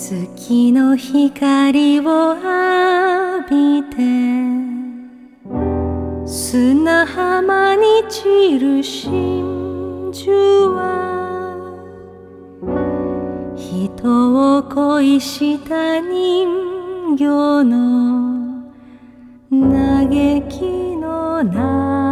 月の光を浴びて砂浜に散る真珠は人を恋した人形の嘆きの中